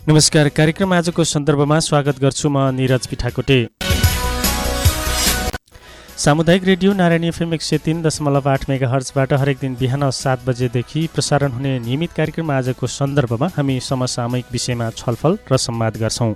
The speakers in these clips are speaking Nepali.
नमस्कार, कार्यक्रम आजको सन्दर्भमा स्वागत गर्छु म निरज पिठाकोटे। सामुदायिक रेडियो नारायणी एफएम 103.8 मेगाहर्जबाट हरेक दिन बिहान 7 बजेदेखि प्रसारण हुने नियमित कार्यक्रम आजको सन्दर्भमा हामी समसामयिक विषयमा छलफल र संवाद गर्छौं।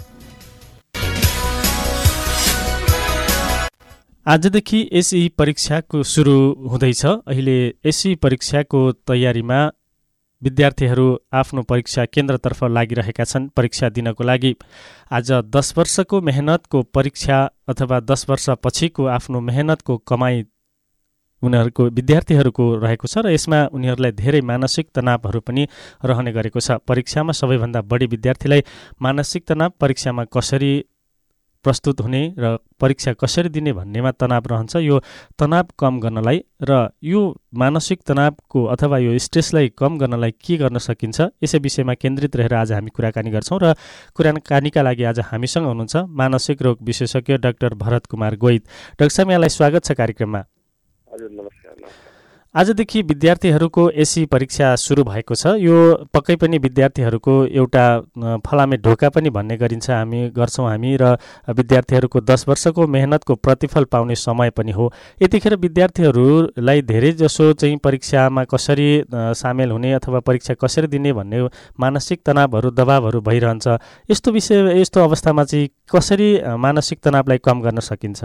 आजदेखि एसई परीक्षाको सुरु हुँदैछ। अहिले एसई परीक्षाको तयारीमा विद्यार्थीहरू आफ्नो परीक्षा केन्द्रतर्फ लागिरहेका छन् परीक्षा दिनको लागि। आज 10 वर्षको मेहनतको परीक्षा अथवा 10 वर्षपछिको आफ्नो मेहनतको कमाई उनीहरूको विद्यार्थीहरूको रहेको छ र यसमा उनीहरूलाई धेरै मानसिक तनावहरू पनि रहने गरेको छ। परीक्षामा सबैभन्दा बढी विद्यार्थीलाई मानसिक तनाव, परीक्षामा कसरी प्रस्तुत हुने र परीक्षा कसरी दिने भन्नेमा तनाव रहन्छ। यो तनाव कम गर्नलाई र यो मानसिक तनावको अथवा यो स्ट्रेसलाई कम गर्नलाई के गर्न सकिन्छ, यसै विषयमा केन्द्रित रहेर आज हामी कुराकानी गर्छौँ। र कुराकानीका लागि आज हामीसँग हुनुहुन्छ मानसिक रोग विशेषज्ञ डाक्टर भरत कुमार गोइद। डाक्टर साहब, यहाँलाई स्वागत छ कार्यक्रममा। हजुर, नमस्कार। आजदेखि विद्यार्थीहरूको एसई परीक्षा सुरु भएको छ। यो पक्कै पनि विद्यार्थीहरूको एउटा फलामे ढोका पनि भन्ने गरिन्छ गर्छौँ हामी, र विद्यार्थीहरूको 10 वर्षको मेहनतको प्रतिफल पाउने समय पनि हो। यतिखेर विद्यार्थीहरूलाई धेरै जसो चाहिँ परीक्षामा कसरी सामेल हुने अथवा परीक्षा कसरी दिने भन्ने मानसिक तनावहरू, दबावहरू भइरहन्छ। यस्तो अवस्थामा चाहिँ कसरी मानसिक तनावलाई कम गर्न सकिन्छ?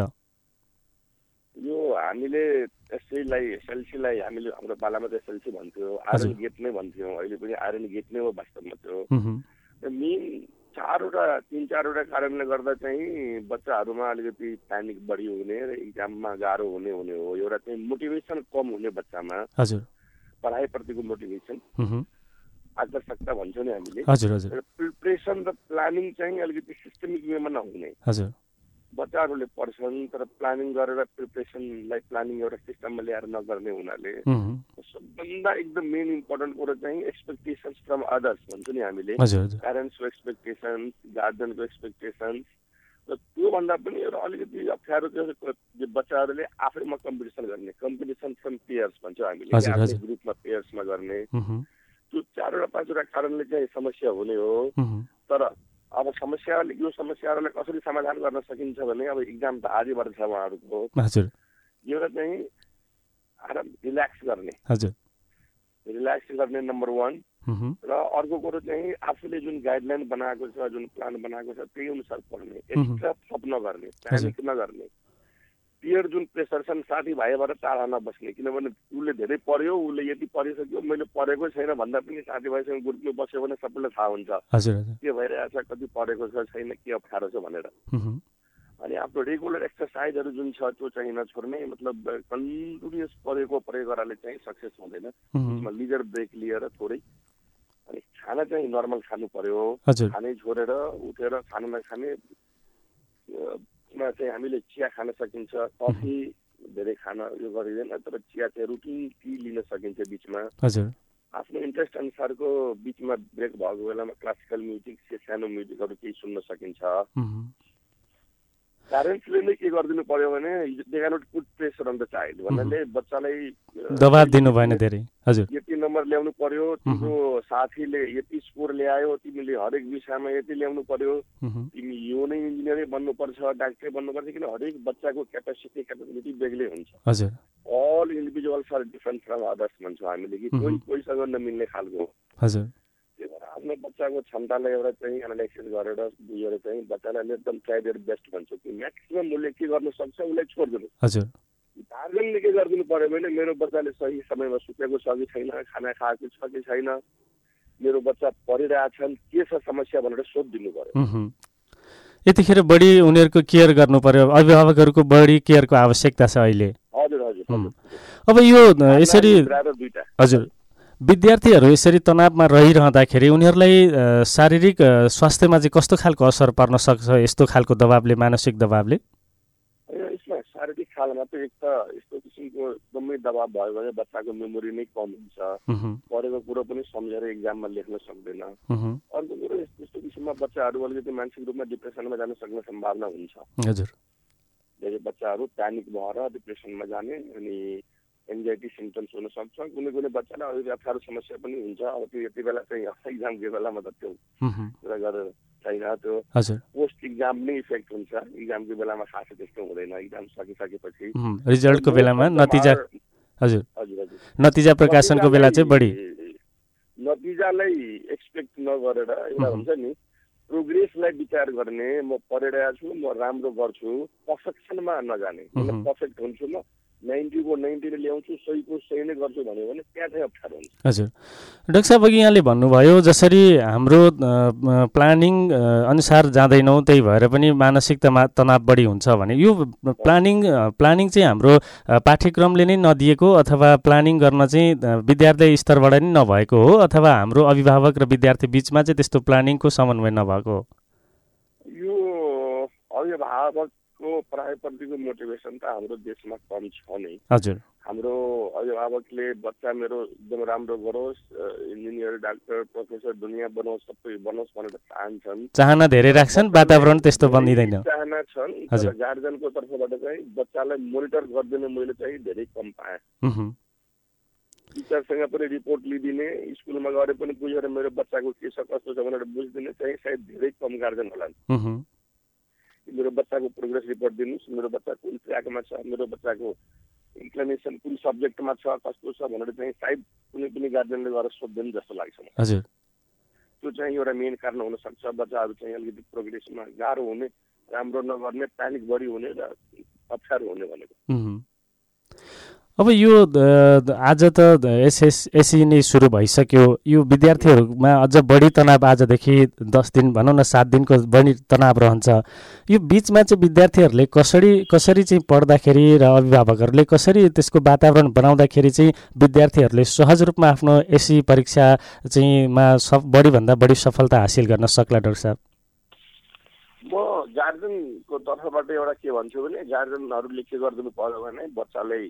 यो हामीले एसएलसीलाई हामीले हाम्रो पालामा त एसएलसी भन्थ्यो, आइरन गेट नै भन्थ्यौँ। अहिले पनि आइरन गेट नै हो वास्तवमा त्यो। मेन 3-4वटा कारणले गर्दा चाहिँ बच्चाहरूमा अलिकति प्यानिक बढी हुने र इक्जाममा गाह्रो हुने हो। एउटा चाहिँ मोटिभेसन कम हुने बच्चामा, हजुर, पढाइप्रतिको मोटिभेसन, आकर्षकता भन्छौँ नि हामीले। प्रिपरेसन र प्लानिङ चाहिँ अलिकति सिस्टमिक वेमा नहुने। हजुर, बच्चाहरूले पढ्छन् तर प्लानिङ गरेर प्रिपरेसनलाई प्लानिङ एउटा सिस्टममा ल्याएर नगर्ने हुनाले सबभन्दा एकदम मेन इम्पोर्टेन्ट कुरो चाहिँ एक्सपेक्टेसन्स फ्रम अदर्स भन्छौँ नि हामीले। प्यारेन्ट्सको एक्सपेक्टेसन्स, गार्जियनको एक्सपेक्टेसन्स, र त्योभन्दा पनि एउटा अलिकति अप्ठ्यारो चाहिँ बच्चाहरूले आफैमा कम्पिटिसन गर्ने, कम्पिटिसन फ्रम पेयर्स भन्छौँ हामीले, आफ्नै ग्रुपमा पेयर्समा गर्ने। त्यो 4-5वटा कारणले चाहिँ समस्या हुने हो। तर अब यो समस्याहरूलाई कसरी समाधान गर्न सकिन्छ भने अब इक्जाम त आजैबाट छ उहाँहरूको। एउटा चाहिँ रिल्याक्स गर्ने, रिल्याक्स गर्ने नम्बर 1। र अर्को कुरो चाहिँ आफूले जुन गाइडलाइन बनाएको छ, जुन प्लान बनाएको छ त्यही अनुसार पढ्ने, एक्स्ट्रा थप नगर्ने, प्यानिक नगर्ने। पियर जुन प्रेसर छन् साथीभाइबाट टाढा नबस्ने, किनभने उसले धेरै पढ्यो, उसले यति पढिसक्यो, मैले पढेको छैन भन्दा पनि साथीभाइसँग ग्रुपमा बस्यो भने सबैलाई थाहा हुन्छ के भइरहेछ, कति पढेको छ छैन, के अप्ठ्यारो छ भनेर। अनि आफ्नो रेगुलर एक्सर्साइजहरू जुन छ त्यो चाहिँ नछोड्ने। मतलब कन्टिन्युस पढेकोले चाहिँ सक्सेस हुँदैन। त्यसमा लिजर ब्रेक लिएर थोरै, अनि खाना चाहिँ नर्मल खानु पर्यो। खानै छोडेर उठेर खाना नखाने चाहिँ हामीले चिया खान सकिन्छ, कफी धेरै खान यो गरिँदैन, तर चिया चाहिँ रुटिन टी लिन सकिन्छ बिचमा। आफ्नो इन्ट्रेस्ट अनुसारको बिचमा ब्रेक भएको बेलामा क्लासिकल म्युजिक, सानो म्युजिकहरू केही सुन्न सकिन्छ। प्यारेन्ट्सले नै के गरिदिनु पर्यो भने they can not put pressure on the child भन्नाले बच्चालाई दबाब दिनु भएन धेरै। हजुर, यति नम्बर ल्याउनु पर्यो, तिम्रो साथीले यति स्कोर ल्यायो, तिमीले हरेक विषयमा यति ल्याउनु पर्यो, तिमी यो नै इन्जिनियरै बन्नुपर्छ, डाक्टरै बन्नुपर्छ, किन हरेक बच्चाको क्यापेसिटी बेग्लै हुन्छ। हजुर, all individuals are different from others भन्छौँ हामीले कि कोहीसँग नमिल्ने खालको। हजुर, त्यही भएर आफ्नो बच्चाको क्षमतालाई एउटा चाहिँ एनालाइसिस गरेर बुझेर चाहिँ बच्चालाई एकदम ट्राई देयर बेस्ट भन्छौँ कि म्याक्सिमम उसले के गर्न सक्छ उसलाई छोडिदिनु। हजुर, गार्जियनले के गरिदिनु पर्यो भने मेरो बच्चाले सही समयमा सुतेको छ कि छैन, खाना खाएको छ कि छैन, मेरो बच्चा पढिरहेछन्, के छ समस्या भनेर सोधिदिनु पर्यो। यतिखेर बढी उनीहरूको केयर गर्नु पर्यो, अभिभावकहरूको बढी केयरको आवश्यकता छ अहिले। हजुर हजुर। अब यो यसरी हजुर विद्यार्थीहरू यसरी तनावमा रहिरहँदाखेरि उनीहरूलाई शारीरिक स्वास्थ्यमा चाहिँ कस्तो खालको असर पर्न सक्छ यस्तो खालको दबावले, मानसिक दबावले? यसमा शारीरिक खालमा त एक त यस्तो किसिमको एकदमै दबाव भयो भने बच्चाको मेमोरी नै कम हुन्छ, पढेको कुरो पनि सम्झेर इक्जाममा लेख्न सक्दैन। अर्को कुरो यस्तो किसिममा बच्चाहरू अलिकति मानसिक रूपमा डिप्रेसनमा जान सक्ने सम्भावना हुन्छ। हजुर, धेरै बच्चाहरू प्यानिक भएर डिप्रेसनमा जाने, अनि एन्जाइटी सिम्पटम्स हुन सक्छ। कुनै कुनै बच्चालाई अलिकति अप्ठ्यारो समस्या पनि हुन्छ। अब त्यो यति बेला चाहिँ इक्जामको बेलामा त त्यो कुरा गरेर छैन। त्यो पोस्ट इक्जाम नै इफेक्ट हुन्छ। इक्जामको बेलामा खासै त्यस्तो हुँदैन। इक्जाम सकिसकेपछि रिजल्टको बेलामा नतिजा हजुर नतिजा प्रकाशनको बेला चाहिँ बढी नतिजालाई एक्सपेक्ट नगरेर एउटा हुन्छ नि प्रोग्रेसलाई विचार गर्ने। म पढिरहेको छु, म राम्रो गर्छु, पर्फेक्सनमा नजाने। पर्फेक्ट हुन्छु म 90 को 90 ल्याउँछु, 100 को 100 नै गर्छु भन्यो भने त्यहाँ चाहिँ अप्ठ्यारो हुन्छ। हजुर डाक्टर साहब, अघि यहाँले भन्नुभयो जसरी हाम्रो प्लानिङ अनुसार जाँदैनौँ त्यही भएर पनि मानसिक तनाव बढी हुन्छ भने यो प्लानिङ चाहिँ हाम्रो पाठ्यक्रमले नै नदिएको अथवा प्लानिङ गर्न चाहिँ विद्यार्थी स्तरबाट नै नभएको हो अथवा हाम्रो अभिभावक र विद्यार्थी बिचमा चाहिँ त्यस्तो प्लानिङको समन्वय नभएको हो? यो अभिभावक पढाइप्रतिको मोटिभेसन त हाम्रो देशमा कम छ नै। हजुर हाम्रो अभिभावकले बच्चा मेरो एकदम राम्रो गरोस्, इन्जिनियर, डाक्टर, प्रोफेसर, दुनियाँ बनोस्, सबै बनोस् भनेर चाहन्छन्। चाहना धेरै राख्छन्, वातावरण त्यस्तो बनिँदैन। चाहना छन्, तर गार्जियनको तर्फबाट चाहिँ बच्चालाई मोनिटर गरिदिने मैले चाहिँ धेरै कम पाएँ। टिचरसँग पनि रिपोर्ट लिदिने, स्कुलमा गएर पनि बुझेर मेरो बच्चाको के छ कस्तो छ भनेर बुझिदिने चाहिँ सायद धेरै कम गार्जियन होला। मेरो बच्चाको प्रोग्रेस रिपोर्ट दिनुहोस्, मेरो बच्चा कुन ट्र्याकमा छ, मेरो बच्चाको इन्क्लिनेसन कुन सब्जेक्टमा छ, कस्तो छ भनेर चाहिँ सायद कुनै पनि गार्जियनले गएर सोध्दैन जस्तो लाग्छ मलाई। हजुर त्यो चाहिँ एउटा मेन कारण हुनसक्छ। बच्चाहरू चाहिँ अलिकति प्रोग्रेसमा गाह्रो हुने, राम्रो नगर्ने, प्यानिक बढी हुने र अप्ठ्यारो हुने भनेको। अब यो आज त एसएससी नै सुरु भइसक्यो। यो विद्यार्थीहरूमा अझ बढी तनाव आजदेखि 10 दिन भनौँ न 7 दिनको बढी तनाव रहन्छ। यो बिचमा चाहिँ विद्यार्थीहरूले कसरी चाहिँ पढ्दाखेरि र अभिभावकहरूले कसरी त्यसको वातावरण बनाउँदाखेरि चाहिँ विद्यार्थीहरूले सहज रूपमा आफ्नो एसएससी परीक्षा चाहिँ बढीभन्दा बढी सफलता हासिल गर्न सक्ला? डाक्टर साहब, म गार्जियनको तर्फबाट एउटा के भन्छु भने गार्जियनहरूले के गरिदिनु पर्यो भने बच्चालाई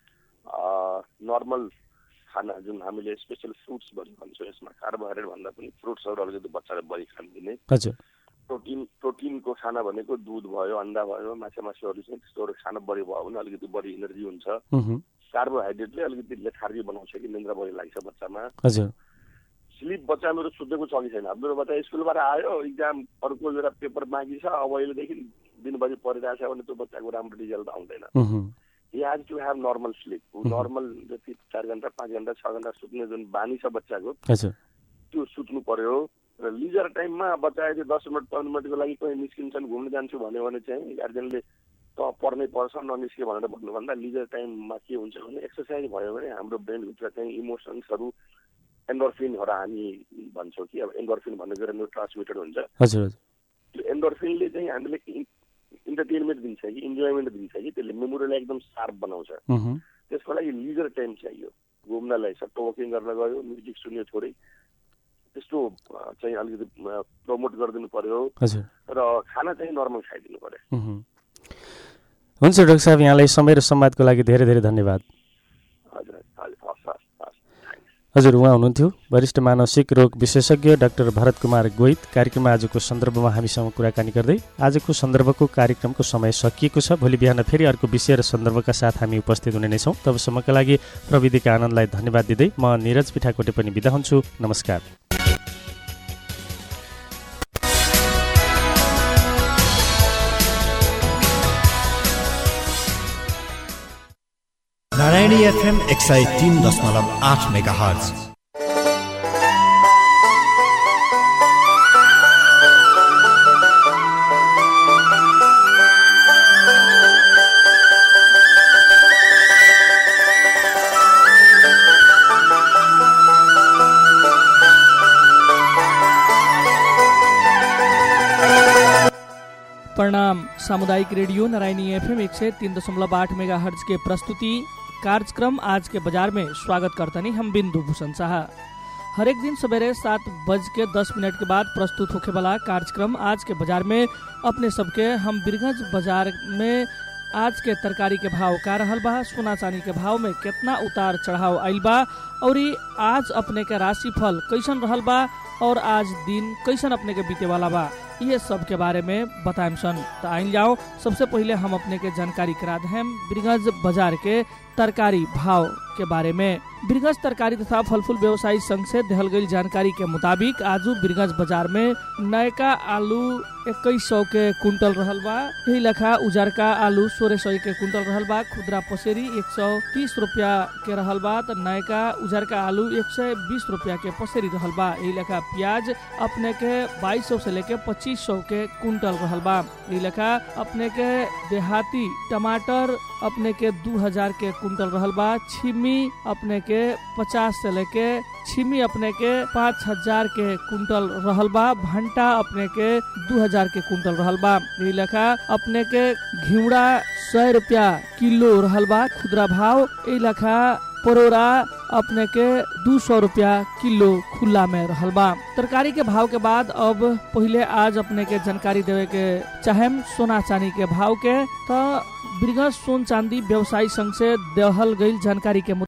नर्मल खाना जुन हामीले स्पेसल फ्रुट्स भन्छौँ, यसमा कार्बोहाइड्रेट भन्दा पनि फ्रुट्सहरू अलिकति बच्चालाई बढी खान दिने। हजुर प्रोटिनको खाना भनेको दुध भयो, अन्डा भयो, माछाहरू चाहिँ त्यस्तोहरू खाना बढी भयो भने अलिकति बढी इनर्जी हुन्छ। कार्बोहाइड्रेटले अलिकति लेथार्जी बनाउँछ कि निन्द्रा बढी लाग्छ बच्चामा। हजुर स्लिप बच्चा मेरो सुतेको छ कि छैन? मेरो बच्चा स्कुलबाट आयो, इक्जाम अर्को एउटा पेपर बाँकी छ, अब अहिलेदेखि दिनभरि पढिरहेको छ भने त्यो बच्चाको राम्रो रिजल्ट आउँदैन। He has to have normal sleep. Normal जति 4 घण्टा 5 घण्टा 6 घण्टा सुत्ने जुन बानी छ बच्चाको त्यो सुत्नु पर्यो। र लिजर टाइममा बच्चा यदि 10 मिनट 15 मिनटको लागि कहीँ निस्किन्छन्, घुम्न जान्छु भन्यो भने चाहिँ गार्जियनले त पढ्नै पर्छ ननिस्के भनेर भन्नुभन्दा लिजर टाइममा के हुन्छ भने एक्सर्साइज भयो भने हाम्रो ब्रेनभित्र चाहिँ इमोसन्सहरू एन्डोर्फिनहरू हामी भन्छौँ कि अब एन्डोर्फिन भनेको एउटा न्युरोट्रान्समिटर हुन्छ। त्यो एन्डोर्फिनले चाहिँ हामीले इन्टरटेनमेन्ट दिन्छ कि इन्जोयमेन्ट दिन्छ कि त्यसले मेमोरीलाई एकदम सार्प बनाउँछ। त्यसको लागि लिजर टाइम चाहियो। घुम्नलाई सट्टो वकिङ गर्न गयो, म्युजिक सुन्यो थोरै, त्यस्तो चाहिँ अलिकति प्रमोट गरिदिनु पर्यो र खाना चाहिँ नर्मल खाइदिनु पर्यो। हुन्छ डाक्टर साहब, यहाँलाई समय र संवादको लागि धेरै धेरै धन्यवाद। हजुर, उहाँ हुनुहुन्थ्यो वरिष्ठ मानसिक रोग विशेषज्ञ डाक्टर भरत कुमार गोहित। कार्यक्रममा आजको सन्दर्भमा हामीसँग कुराकानी गर्दै आजको सन्दर्भको कार्यक्रमको समय सकिएको छ। भोलि बिहान फेरि अर्को विषय र सन्दर्भका साथ हामी उपस्थित हुने नै छौँ। तबसम्मका लागि प्रविधिका आनन्दलाई धन्यवाद दिँदै म निरज पिठाकोटे पनि बिदा हुन्छु। नमस्कार। Narayani FM 103.8 megahertz. प्रणाम। सामुदायिक रेडियो नारायणी एफएम 103.8 मेगाहर्ज के प्रस्तुति कार्यक्रम आज के बाजार में स्वागत करते हैं हम बिंदु भूषण शाह। हर एक दिन सवेरे 7:10 के बाद प्रस्तुत होने वाला कार्यक्रम आज के बाजार में अपने सबके हम बिरगंज बाजार में आज के तरकारी के भाव का रहल बा, सोना चांदी के भाव में कितना उतार चढ़ाव आइल बा और आज अपने के राशि फल कैसन रहल बा और आज दिन कैसन अपने के बीते वाला बा, ये सब के बारे में बताएम सन। तो आइन जाओ, सबसे पहले हम अपने के जानकारी करा दें बिरगंज बाजार के तरकारी भाव के बारे में। बिरगंज तरकारी तथा फलफूल व्यवसायी संघ से देहल गई जानकारी के मुताबिक आज बिरगंज बाजार में नयका आलू 2100 के कुंटल रहल बा। यही लेखा उजरका आलू 1600 के कुंटल रहल बा। खुदरा पसेरी 130 रुपया के रहल बा। तो नयका उजरका आलू 120 रुपया के पसेरी रहल बा। यही लेखा प्याज अपने के 2200 से लेके 2500 के कुंटल रहल बा। यही लेखा अपने के देहाती टमाटर अपने के 2000 के कुंटल रहल बा। छिमी अपने के 50 से लेके छिमी अपने के 5000 के कुंटल रहल बा। भंटा अपने के 2000 के कुंटल रहल बा। यही लेखा अपने के घिउड़ा 100 रुपया किलो रहल बा खुदरा भाव। यही लेखा परोरा अपने के 200 रुपया किलो खुला में रहल बा। तरकारी के भाव के बाद अब पहले आज अपने के जानकारी देवे के चाहेम सोना चांदी के भाव के। तो बिरगंज सोन चांदी व्यवसायी संघ से देहल गई जानकारी के